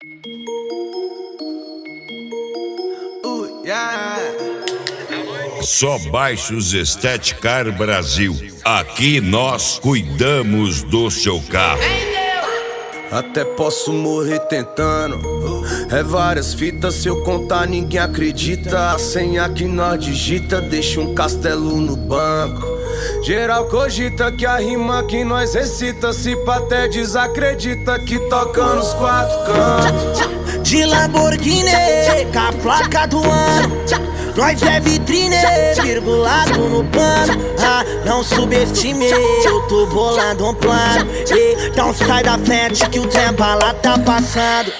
Só baixos Estética Brasil. Aqui nós cuidamos do seu carro. Até posso morrer tentando. É várias fitas, se eu contar ninguém acredita. A senha que nós digita deixa um castelo no banco. Geral cogita que a rima que nós recita, se pá até desacredita que toca nos quatro cantos. De Lamborghini, com a placa do ano, nós é vitrine, virgulado no pano. Ah, não subestime, eu tô bolando um plano. Então sai da frente que o trem bala tá passando.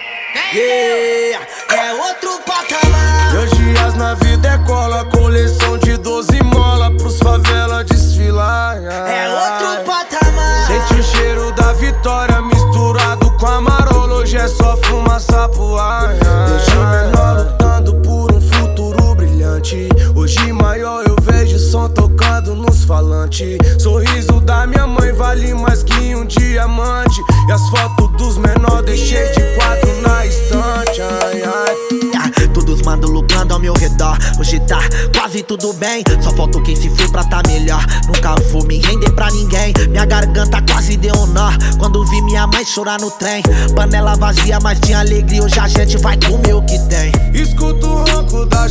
Yeah, é outro patamar. 2 dias na vida é cola, coleção de 12 mola pros favela desfilar. É outro patamar. Sente o cheiro da vitória misturado com a marola. Hoje é só fumaça pro ar. Deixa o menor lutando por um futuro brilhante. Hoje maior eu vejo som tocando nos falantes. Sorriso da minha mãe vale mais que um diamante. E as fotos dos menor deixei de quadro na estante. Ai, ai. Todos mandam lucrando ao meu redor. Hoje tá quase tudo bem, só falta quem se for pra tá melhor. Nunca vou me render pra ninguém. Minha garganta quase deu um nó quando vi minha mãe chorar no trem. Panela vazia, mas tinha alegria. Hoje a gente vai comer o que tem. Escuto o ronco da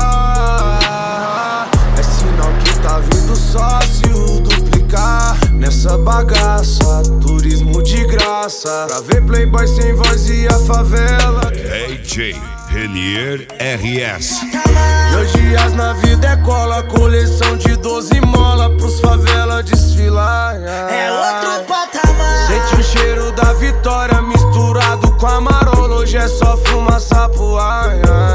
Jaguar. É sinal que tá vindo sócio duplicar nessa bagaça. Turismo de graça pra ver playboy sem voz e a favela. AJ Renier RS. 2 dias na vida é cola, coleção de 12 mola pros favela desfilar. É outro patamar. Sente o cheiro da vitória misturado com a marola. Hoje é só fumaça pro ar.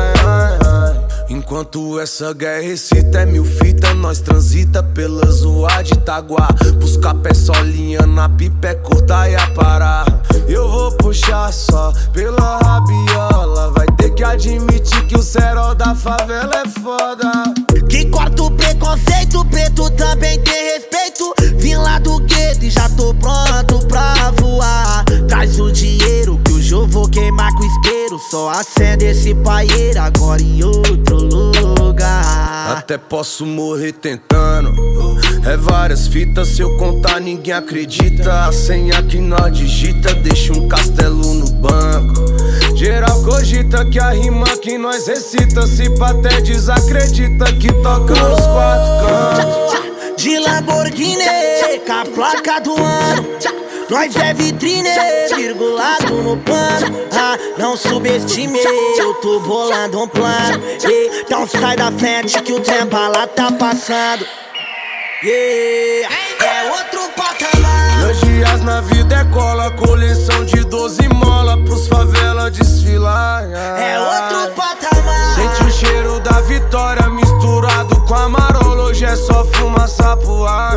Enquanto essa guerra excita, é 1000 fita, nós transita pela zoa de Itaguá. Buscar pé solinha na pipa é curta e a parar. Eu vou puxar só pela rabiola. Vai ter que admitir que o cerol da favela é foda. Que corta o preconceito, preto também tem respeito. Vim lá do gueto e já tô pronto pra voar. Traz o dinheiro que hoje eu vou queimar com isqueiro. Só acende esse paieiro agora em outro lugar. Até posso morrer tentando. É várias fitas, se eu contar ninguém acredita. A senha que nós digita deixa um castelo no banco. Geral cogita que a rima que nós recita, se pá até desacredita que toca nos quatro cantos. De Lamborghini, com a placa do ano, nós é vitrine, virgulado no pano. Ah, não subestime, eu tô bolando um plano. Então sai da frente que o trem bala tá passando. Yeah, é outro patamar. 2 dias na vida é cola, coleção de 12 mola pros favela desfilar. É outro patamar. Sente o cheiro da vitória misturado com a marola. Hoje é só fumaça pro ar.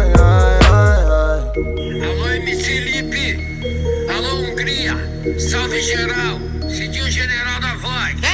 Alô MC Lipe, alô Hungria, salve geral, Cidinho General da Voz.